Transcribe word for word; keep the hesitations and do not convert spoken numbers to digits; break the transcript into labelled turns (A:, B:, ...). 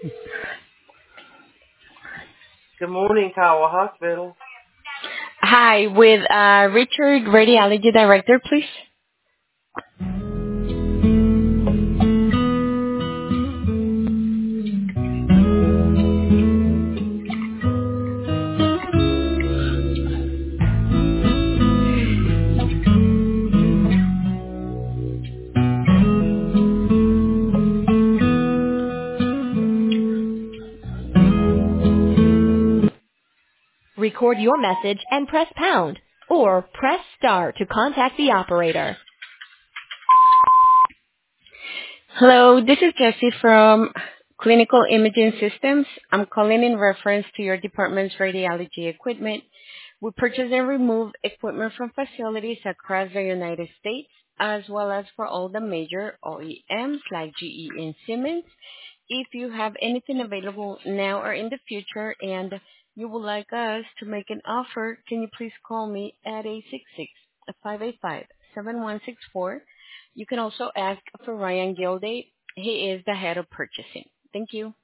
A: Good morning, Kiowa Hospital.
B: Hi, with uh, Richard, Radiology Director, please.
C: Record your message and press pound, or press star to contact the operator.
B: Hello, this is Jessie from Clinical Imaging Systems. I'm calling in reference to your department's radiology equipment. We purchase and remove equipment from facilities across the United States, as well as for all the major O E Ms like G E and Siemens. If you have anything available now or in the future and you would like us to make an offer, can you please call me at eight six six, five eight five, seven one six four. You can also ask for Ryan Gilday. He is the head of purchasing. Thank you.